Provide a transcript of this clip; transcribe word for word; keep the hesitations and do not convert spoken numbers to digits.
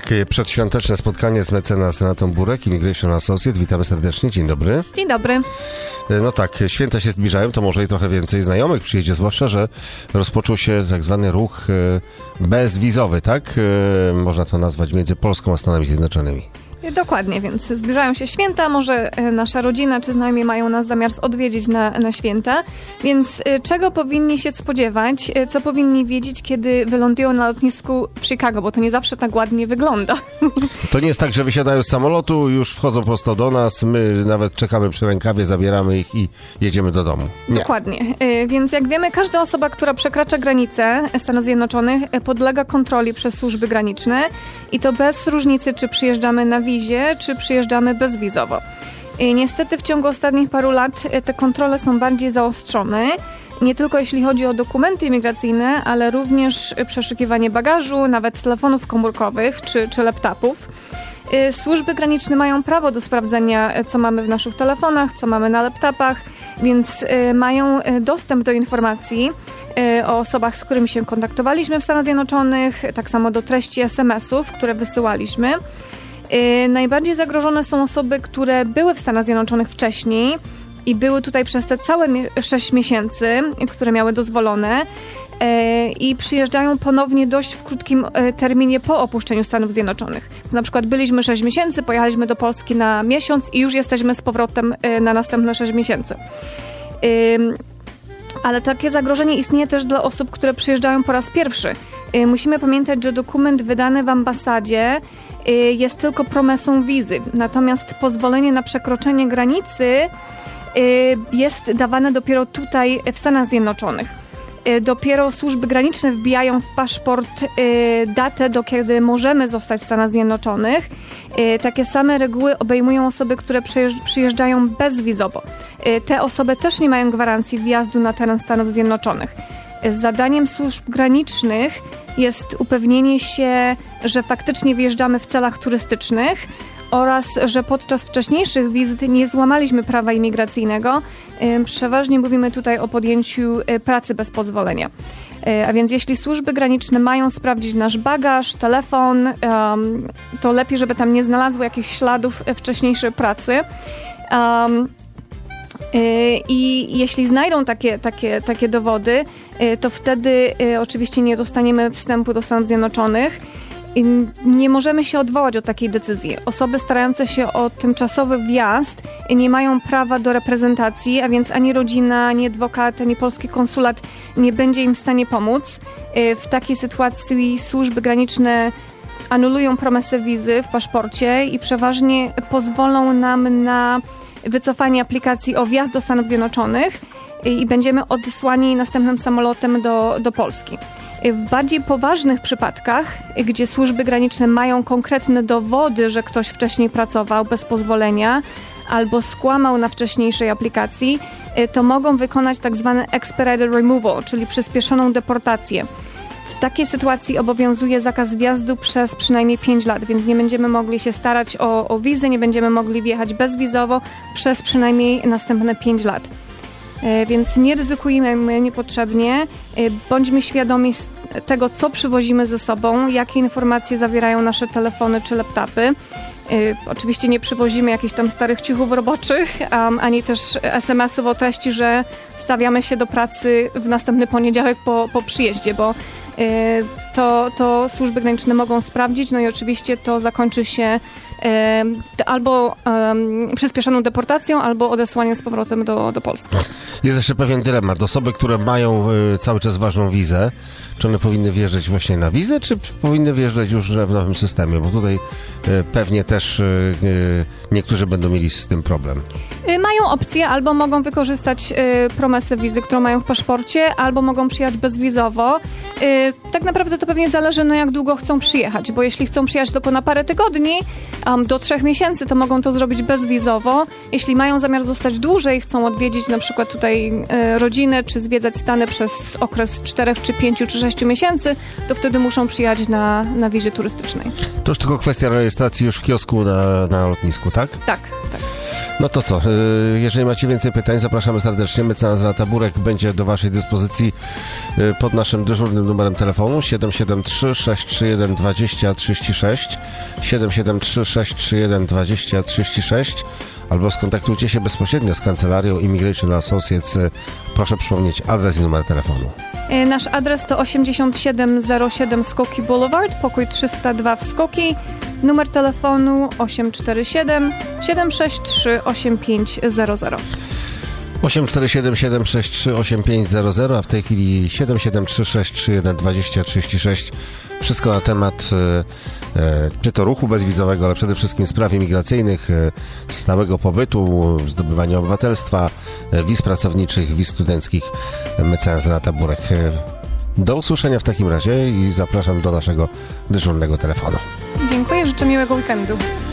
Przedświąteczne spotkanie z mecenas Renatą Burek, Immigration Associate. Witamy serdecznie, dzień dobry. Dzień dobry. No tak, święta się zbliżają, to może i trochę więcej znajomych przyjedzie, zwłaszcza, że rozpoczął się tak zwany ruch bezwizowy, tak? Można to nazwać między Polską a Stanami Zjednoczonymi. Dokładnie, więc zbliżają się święta, może nasza rodzina czy znajomi mają nas zamiar odwiedzić na, na święta, więc czego powinni się spodziewać, co powinni wiedzieć, kiedy wylądują na lotnisku w Chicago, bo to nie zawsze tak ładnie wygląda. To nie jest tak, że wysiadają z samolotu, już wchodzą prosto do nas, my nawet czekamy przy rękawie, zabieramy ich i jedziemy do domu. Nie. Dokładnie, więc jak wiemy, każda osoba, która przekracza granicę Stanów Zjednoczonych, podlega kontroli przez służby graniczne i to bez różnicy, czy przyjeżdżamy na wizie, czy przyjeżdżamy bezwizowo. I niestety w ciągu ostatnich paru lat te kontrole są bardziej zaostrzone, nie tylko jeśli chodzi o dokumenty imigracyjne, ale również przeszukiwanie bagażu, nawet telefonów komórkowych czy, czy laptopów. Służby graniczne mają prawo do sprawdzenia, co mamy w naszych telefonach, co mamy na laptopach, więc mają dostęp do informacji o osobach, z którymi się kontaktowaliśmy w Stanach Zjednoczonych, tak samo do treści es em esów, które wysyłaliśmy. Najbardziej zagrożone są osoby, które były w Stanach Zjednoczonych wcześniej i były tutaj przez te całe sześć miesięcy, które miały dozwolone, i przyjeżdżają ponownie dość w krótkim terminie po opuszczeniu Stanów Zjednoczonych. Na przykład byliśmy sześć miesięcy, pojechaliśmy do Polski na miesiąc i już jesteśmy z powrotem na następne sześć miesięcy. Ale takie zagrożenie istnieje też dla osób, które przyjeżdżają po raz pierwszy. Musimy pamiętać, że dokument wydany w ambasadzie jest tylko promesą wizy, natomiast pozwolenie na przekroczenie granicy jest dawane dopiero tutaj w Stanach Zjednoczonych. Dopiero służby graniczne wbijają w paszport datę, do kiedy możemy zostać w Stanach Zjednoczonych. Takie same reguły obejmują osoby, które przyjeżdżają bezwizowo. Te osoby też nie mają gwarancji wjazdu na teren Stanów Zjednoczonych. Zadaniem służb granicznych jest upewnienie się, że faktycznie wjeżdżamy w celach turystycznych oraz, że podczas wcześniejszych wizyt nie złamaliśmy prawa imigracyjnego. Przeważnie mówimy tutaj o podjęciu pracy bez pozwolenia. A więc jeśli służby graniczne mają sprawdzić nasz bagaż, telefon, to lepiej, żeby tam nie znalazły jakichś śladów wcześniejszej pracy. I jeśli znajdą takie, takie, takie dowody, to wtedy oczywiście nie dostaniemy wstępu do Stanów Zjednoczonych. Nie możemy się odwołać od takiej decyzji. Osoby starające się o tymczasowy wjazd nie mają prawa do reprezentacji, a więc ani rodzina, ani adwokat, ani polski konsulat nie będzie im w stanie pomóc. W takiej sytuacji służby graniczne anulują promesę wizy w paszporcie i przeważnie pozwolą nam na wycofanie aplikacji o wjazd do Stanów Zjednoczonych i będziemy odesłani następnym samolotem do, do Polski. W bardziej poważnych przypadkach, gdzie służby graniczne mają konkretne dowody, że ktoś wcześniej pracował bez pozwolenia albo skłamał na wcześniejszej aplikacji, to mogą wykonać tak zwany expedited removal, czyli przyspieszoną deportację. W takiej sytuacji obowiązuje zakaz wjazdu przez przynajmniej pięć lat, więc nie będziemy mogli się starać o, o wizę, nie będziemy mogli wjechać bezwizowo przez przynajmniej następne pięć lat. Więc nie ryzykujmy niepotrzebnie, bądźmy świadomi tego, co przywozimy ze sobą, jakie informacje zawierają nasze telefony czy laptopy. Oczywiście nie przywozimy jakichś tam starych ciuchów roboczych, um, ani też es em esów o treści, że stawiamy się do pracy w następny poniedziałek po, po przyjeździe, bo y, to, to służby graniczne mogą sprawdzić, no i oczywiście to zakończy się y, albo y, przyspieszoną deportacją, albo odesłaniem z powrotem do, do Polski. Jest jeszcze pewien dylemat. Osoby, które mają y, cały czas ważną wizę, czy one powinny wjeżdżać właśnie na wizę, czy powinny wjeżdżać już w nowym systemie? Bo tutaj y, pewnie też y, y, niektórzy będą mieli z tym problem. Y, mają opcję, albo mogą wykorzystać y, promesę wizy, którą mają w paszporcie, albo mogą przyjechać bezwizowo. Y, tak naprawdę to pewnie zależy, no jak długo chcą przyjechać, bo jeśli chcą przyjechać tylko na parę tygodni, um, do trzech miesięcy, to mogą to zrobić bezwizowo. Jeśli mają zamiar zostać dłużej, chcą odwiedzić na przykład tutaj y, rodzinę, czy zwiedzać Stany przez okres czterech, czy pięciu, czy sześciu miesięcy, to wtedy muszą przyjechać na, na wizie turystycznej. To już tylko kwestia rejestracji już w kiosku na, na lotnisku, tak? Tak, tak. No to co, jeżeli macie więcej pytań, zapraszamy serdecznie. Mecenas Renata Burek będzie do waszej dyspozycji pod naszym dyżurnym numerem telefonu siedem siedem trzy, sześć trzy jeden, dwadzieścia trzydzieści sześć, siedem siedem trzy, sześć trzy jeden, dwadzieścia trzydzieści sześć, albo skontaktujcie się bezpośrednio z kancelarią Immigration Associates. Proszę przypomnieć adres i numer telefonu. Nasz adres to osiemdziesiąt siedem zero siedem Skoki Boulevard, pokój trzysta dwa w Skoki. Numer telefonu osiem cztery siedem, siedem sześć trzy, osiem pięć zero zero. osiem cztery siedem, siedem sześć trzy, osiem pięć zero zero, a w tej chwili siedem siedem trzy, sześć trzy jeden, dwadzieścia trzydzieści sześć. Wszystko na temat e, e, czy to ruchu bezwizowego, ale przede wszystkim spraw imigracyjnych, e, stałego pobytu, zdobywania obywatelstwa, e, wiz pracowniczych, wiz studenckich. Mecenas Renata Burek. E, do usłyszenia w takim razie i zapraszam do naszego dyżurnego telefonu. Dziękuję, życzę miłego weekendu.